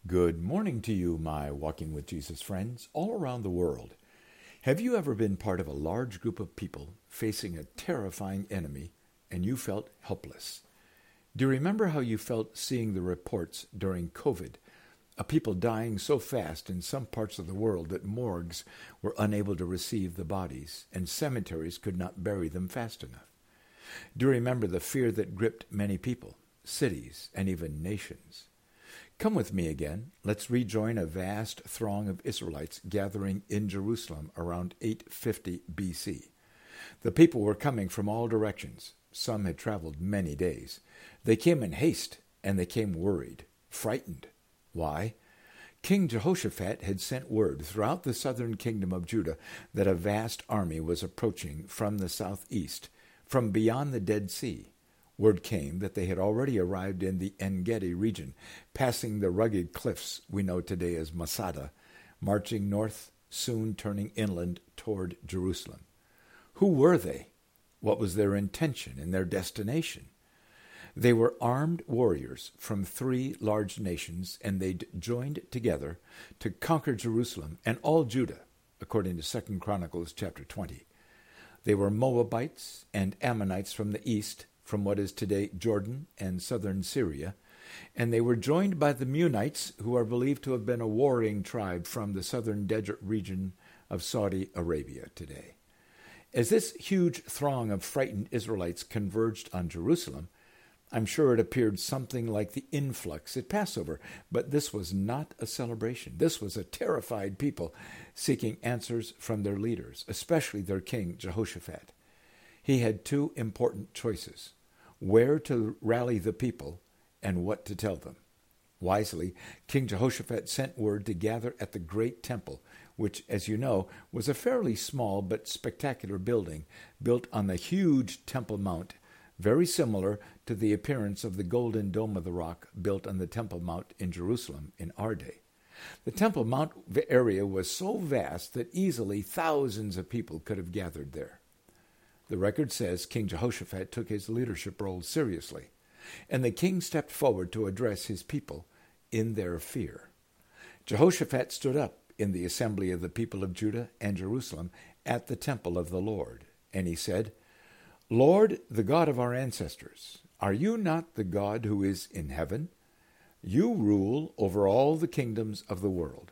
Good morning to you, my Walking with Jesus friends all around the world. Have you ever been part of a large group of people facing a terrifying enemy and you felt helpless? Do you remember how you felt seeing the reports during COVID of people dying so fast in some parts of the world that morgues were unable to receive the bodies and cemeteries could not bury them fast enough? Do you remember the fear that gripped many people, cities, and even nations? Come with me again. Let's rejoin a vast throng of Israelites gathering in Jerusalem around 850 BC. The people were coming from all directions. Some had traveled many days. They came in haste, and they came worried, frightened. Why? King Jehoshaphat had sent word throughout the southern kingdom of Judah that a vast army was approaching from the southeast, from beyond the Dead Sea. Word came that they had already arrived in the En-Gedi region, passing the rugged cliffs we know today as Masada, marching north, soon turning inland toward Jerusalem. Who were they? What was their intention and their destination? They were armed warriors from 3 large nations, and they'd joined together to conquer Jerusalem and all Judah, according to 2 Chronicles chapter 20. They were Moabites and Ammonites from the east, from what is today Jordan and southern Syria, and they were joined by the Munites, who are believed to have been a warring tribe from the southern desert region of Saudi Arabia today. As this huge throng of frightened Israelites converged on Jerusalem, I'm sure it appeared something like the influx at Passover, but this was not a celebration. This was a terrified people seeking answers from their leaders, especially their king Jehoshaphat. He had 2 important choices: where to rally the people and what to tell them. Wisely, King Jehoshaphat sent word to gather at the great temple, which, as you know, was a fairly small but spectacular building built on the huge Temple Mount, very similar to the appearance of the Golden Dome of the Rock built on the Temple Mount in Jerusalem in our day. The Temple Mount area was so vast that easily thousands of people could have gathered there. The record says King Jehoshaphat took his leadership role seriously, and the king stepped forward to address his people in their fear. Jehoshaphat stood up in the assembly of the people of Judah and Jerusalem at the temple of the Lord, and he said, "Lord, the God of our ancestors, are you not the God who is in heaven? You rule over all the kingdoms of the world.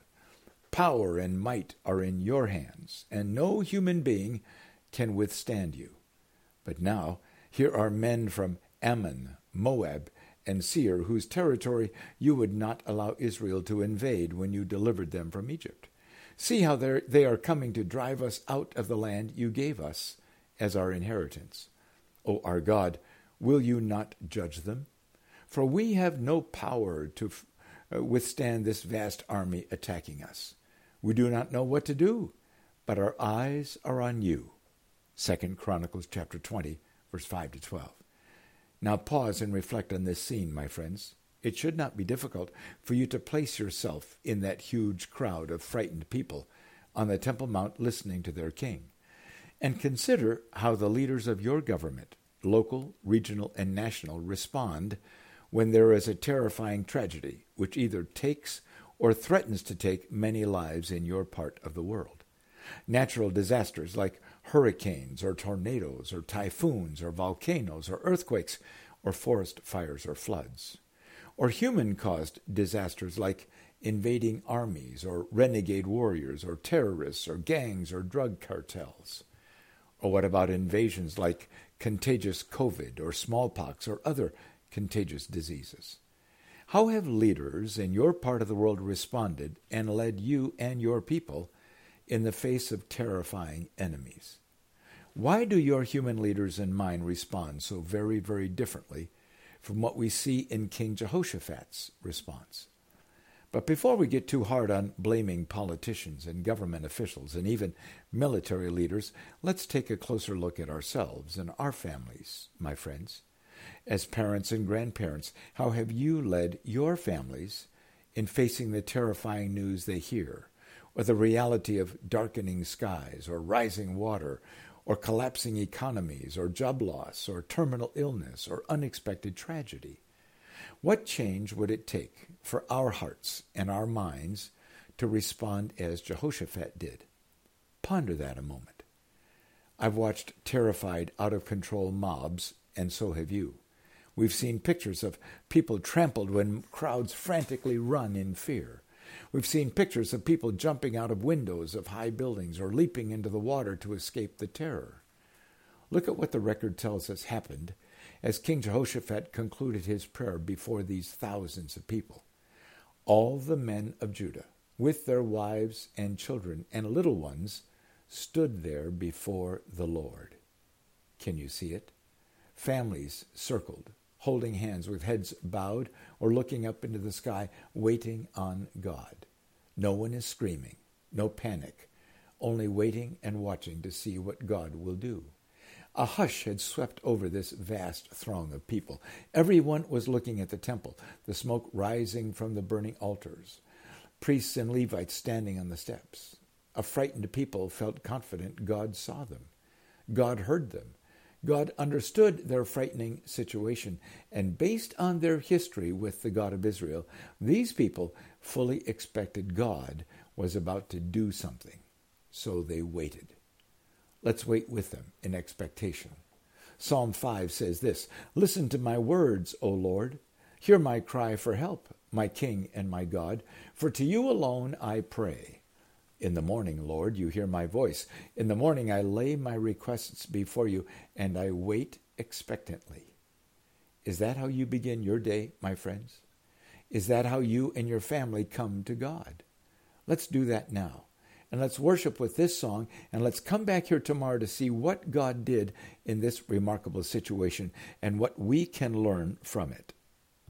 Power and might are in your hands, and no human being can withstand you. But now here are men from Ammon, Moab, and Seir, whose territory you would not allow Israel to invade when you delivered them from Egypt. See how they are coming to drive us out of the land you gave us as our inheritance. O our God, will you not judge them? For we have no power to withstand this vast army attacking us. We do not know what to do, but our eyes are on you." 2 Chronicles chapter 20, verse 5 to 12. Now pause and reflect on this scene, my friends. It should not be difficult for you to place yourself in that huge crowd of frightened people on the Temple Mount listening to their king. And consider how the leaders of your government, local, regional, and national, respond when there is a terrifying tragedy which either takes or threatens to take many lives in your part of the world. Natural disasters like hurricanes or tornadoes or typhoons or volcanoes or earthquakes or forest fires or floods. Or human-caused disasters like invading armies or renegade warriors or terrorists or gangs or drug cartels. Or what about invasions like contagious COVID or smallpox or other contagious diseases? How have leaders in your part of the world responded and led you and your people in the face of terrifying enemies? Why do your human leaders and mine respond so very, very differently from what we see in King Jehoshaphat's response? But before we get too hard on blaming politicians and government officials and even military leaders, let's take a closer look at ourselves and our families, my friends. As parents and grandparents, how have you led your families in facing the terrifying news they hear, or the reality of darkening skies, or rising water, or collapsing economies, or job loss, or terminal illness, or unexpected tragedy? What change would it take for our hearts and our minds to respond as Jehoshaphat did? Ponder that a moment. I've watched terrified, out-of-control mobs, and so have you. We've seen pictures of people trampled when crowds frantically run in fear. We've seen pictures of people jumping out of windows of high buildings or leaping into the water to escape the terror. Look at what the record tells us happened as King Jehoshaphat concluded his prayer before these thousands of people. All the men of Judah, with their wives and children and little ones, stood there before the Lord. Can you see it? Families circled, holding hands with heads bowed or looking up into the sky, waiting on God. No one is screaming, no panic, only waiting and watching to see what God will do. A hush had swept over this vast throng of people. Everyone was looking at the temple, the smoke rising from the burning altars, priests and Levites standing on the steps. A frightened people felt confident God saw them. God heard them. God understood their frightening situation, and based on their history with the God of Israel, these people fully expected God was about to do something. So they waited. Let's wait with them in expectation. Psalm 5 says this, "Listen to my words, O Lord. Hear my cry for help, my King and my God, for to you alone I pray. In the morning, Lord, you hear my voice. In the morning I lay my requests before you, and I wait expectantly." Is that how you begin your day, my friends? Is that how you and your family come to God? Let's do that now. And let's worship with this song, and let's come back here tomorrow to see what God did in this remarkable situation and what we can learn from it.